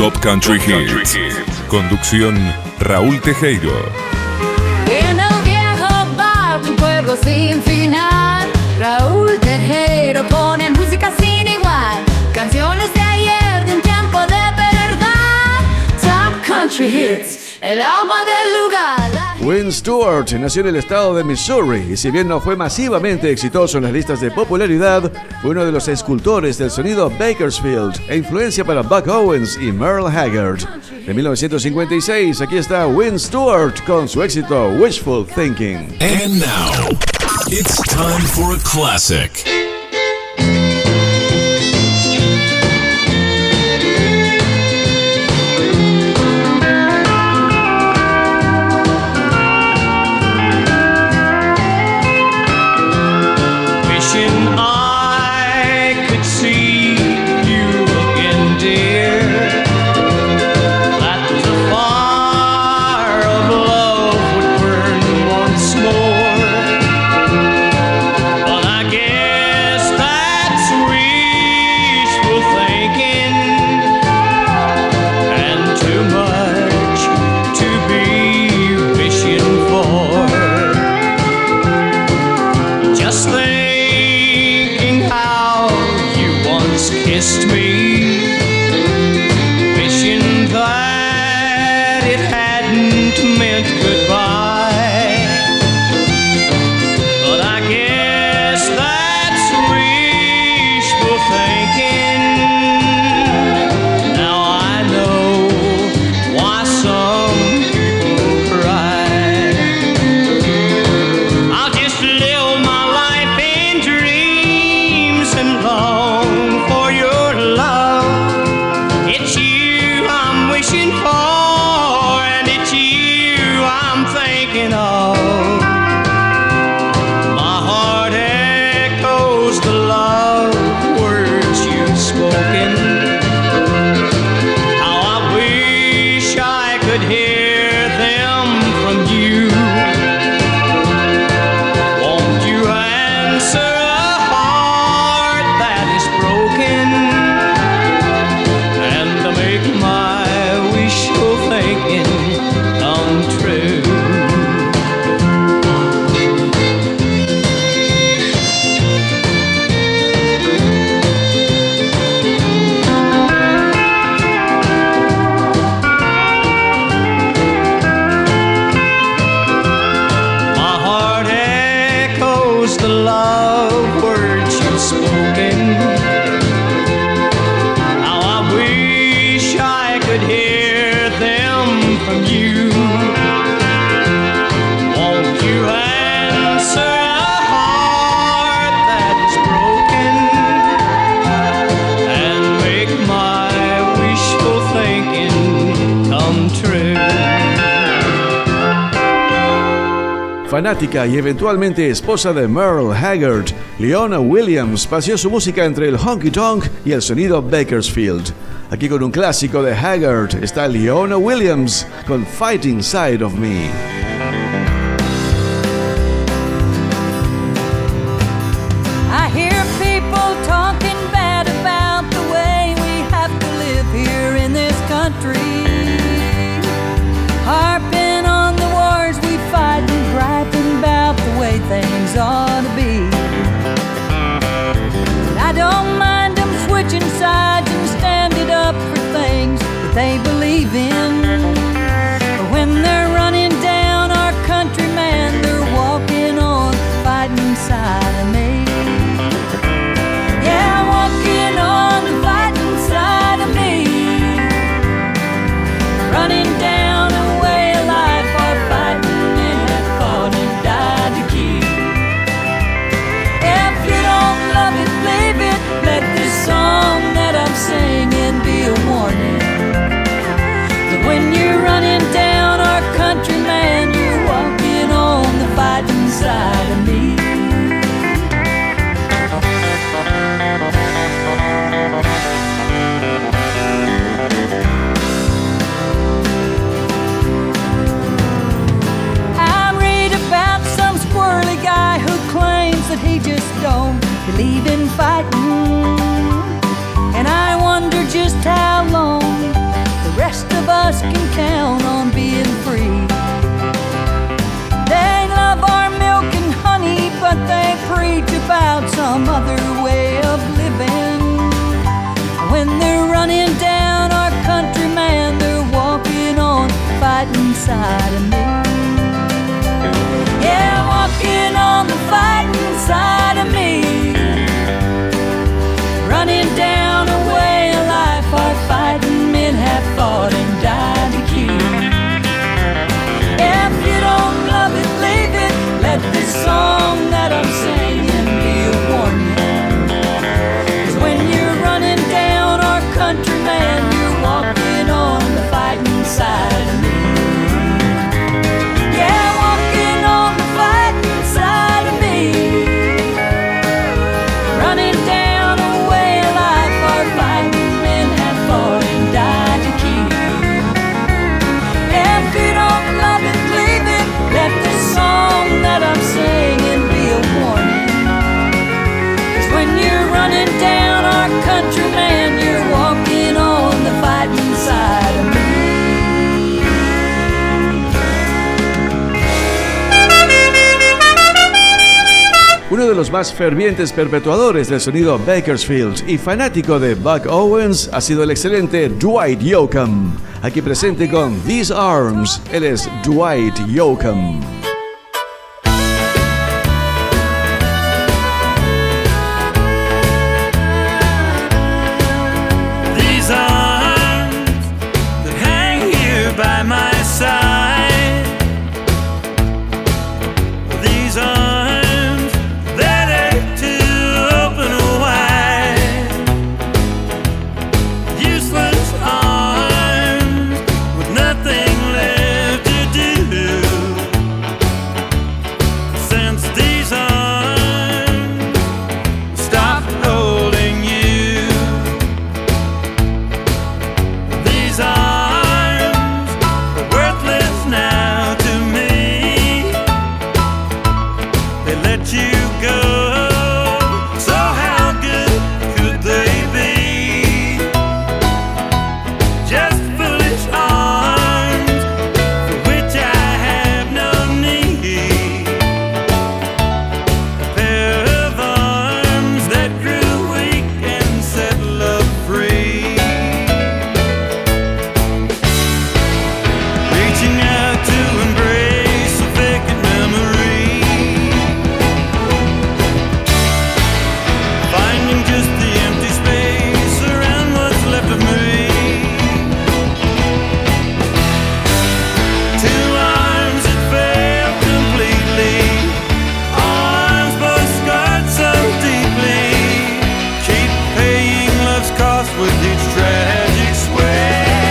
Top Country Hits. Conducción Raúl Tejero. En el viejo bar, un juego sin final. Raúl Tejero pone música sin igual. Canciones de ayer, de un tiempo de verdad. Top Country Hits, el alma del lugar. Wynn Stewart nació en el estado de Missouri y si bien no fue masivamente exitoso en las listas de popularidad, fue uno de los escultores del sonido Bakersfield e influencia para Buck Owens y Merle Haggard. De 1956, aquí está Wynn Stewart con su éxito Wishful Thinking. And now, it's time for a classic. Fanática y eventualmente esposa de Merle Haggard, Leona Williams paseó su música entre el honky tonk y el sonido Bakersfield. Aquí con un clásico de Haggard está Leona Williams con Fighting Side of Me. Things ought to be. And I don't mind them switching sides and standing up for things that they believe in. But when they're running down our countryman, they're walking on the fighting side of me. Yeah, walking on the fighting side of me. Running down a way of life or fighting and have fought and died to keep. Love it, leave it, let this song that I'm singing be a warning. us can count on being free. They love our milk and honey, but they preach about some other way of living. When they're running down our country, man, they're walking on the fighting side of me. Yeah, walking on the fighting side of me. Running down a way of life our fighting men have fought and died to keep. If you don't love it, leave it. Let this song that I'm singing be a warning. 'Cause when you're running down our country, man, you're walking on the fighting side of me. Yeah, walking on the fighting side of me. Running down a way of life our fighting men have fought and died to keep. If you don't love it, leave it. Let this song that I'm singing be a warning. 'Cause when you're running down our country, man, you're walking on the fighting side of me. Uno de los más fervientes perpetuadores del sonido Bakersfield y fanático de Buck Owens ha sido el excelente Dwight Yoakam. Aquí presente con These Arms, él es Dwight Yoakam. These arms that hang here by my side. These arms that ache to open wide. Useless arms with nothing left to do. Since these arms stopped holding you. These arms are worthless now to me. They let you go, so how good could they be? Just foolish arms for which I have no need. A pair of arms that grew weak and set love free. Reaching out to embrace a vacant memory. Finding just the empty space around what's left of me. Two arms that failed completely. Arms both scarred so deeply. Keep paying love's cost with each tragic sway.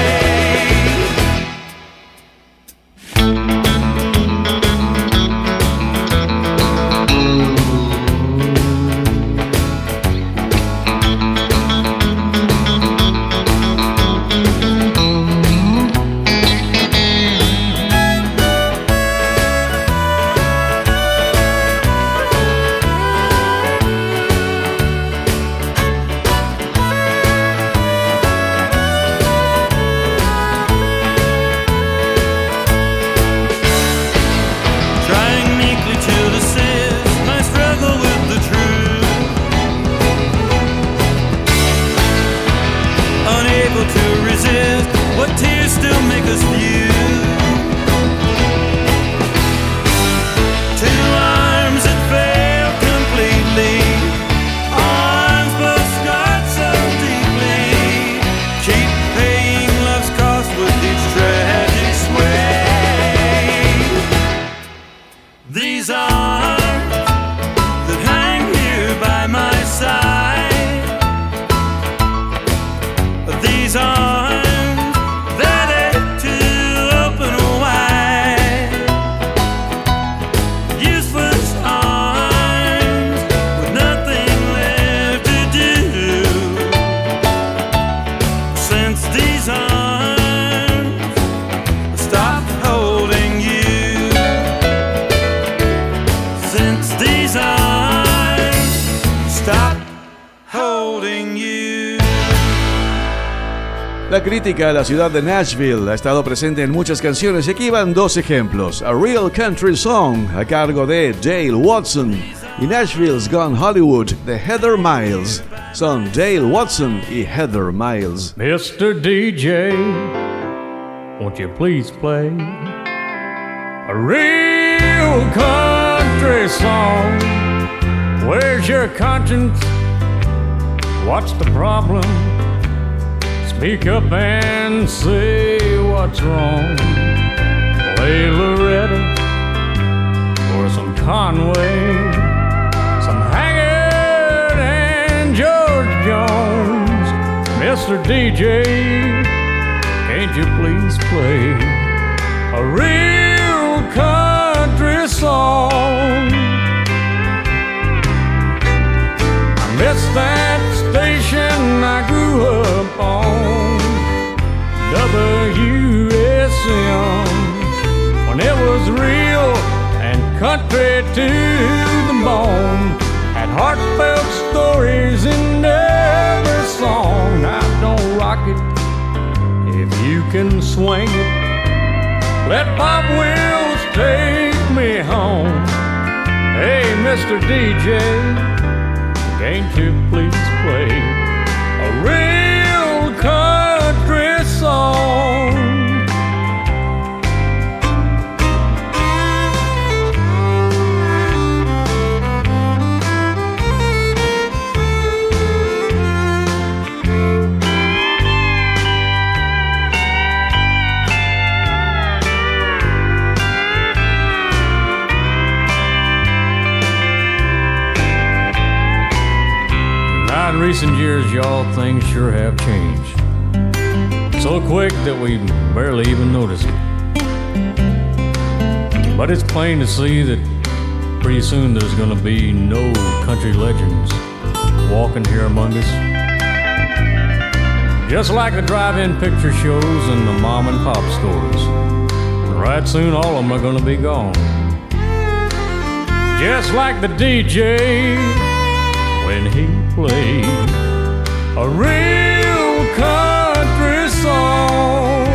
Trying meekly to desist my struggle with the truth. Unable to resist what tears still make us view. Two arms that failed completely. Arms both scarred so deeply. Keep paying love's cost with each tragic sway. These arms that hang here by my side. These arms that ache to open La crítica a la ciudad de Nashville ha estado presente en muchas canciones y aquí van dos ejemplos. A Real Country Song, a cargo de Dale Watson, y Nashville's Gone Hollywood, de Heather Miles. Son Dale Watson y Heather Miles. Mr. DJ, won't you please play a real country song? Where's your conscience? What's the problem? Speak up and say what's wrong. Play Loretta or some Conway, some Haggard and George Jones. Mr. DJ, can't you please play a real country song? I miss that station I grew up on, WSM, when it was real and country to the bone. Had heartfelt stories in every song. Now don't rock it if you can swing it. Let Bob Wills take me home. Hey, Mr. DJ, can't you please play a real country song? In recent years, y'all, things sure have changed. So quick that we barely even notice it. But it's plain to see that pretty soon there's gonna be no country legends walking here among us. Just like the drive-in picture shows and the mom and pop stores. And right soon all of them are gonna be gone. Just like the DJ when he played a real country song.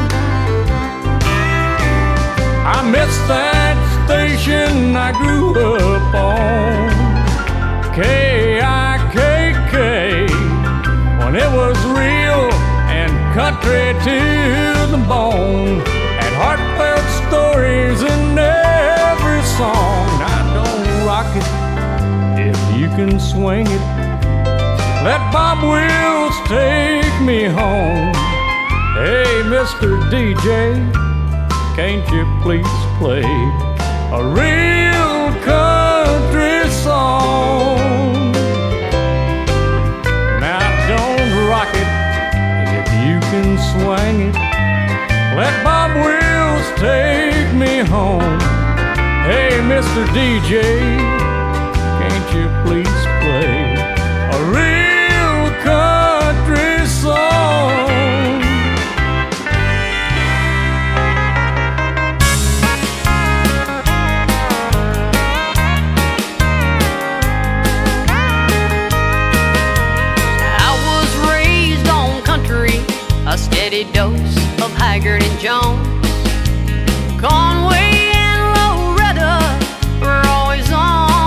I miss that station I grew up on, KIKK, when it was real and country to the bone. Had heartfelt stories in every song. Now don't rock it if you can swing it. Let Bob Wills take me home. Hey, Mr. DJ, can't you please play a real country song? Now don't rock it if you can swing it. Let Bob Wills take me home. Hey, Mr. DJ, can't you please play a real country song? I was raised on country, a steady dose of Haggard and Jones. Conway and Loretta were always on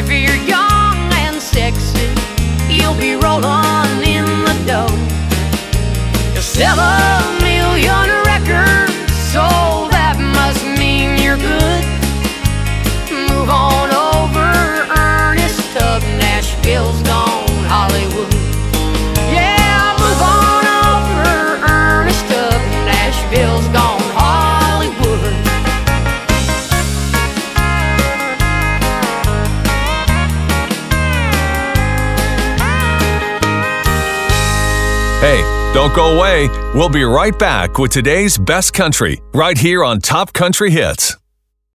if you're young and sexy, you'll be rolling in the dough. You sell 1 million records, so that must mean you're good. Move on over, Ernest Tubb, Nashville's gone Hollywood. Yeah, move on over, Ernest Tubb, Nashville's gone Hollywood. Hey, don't go away. We'll be right back with today's best country, right here on Top Country Hits.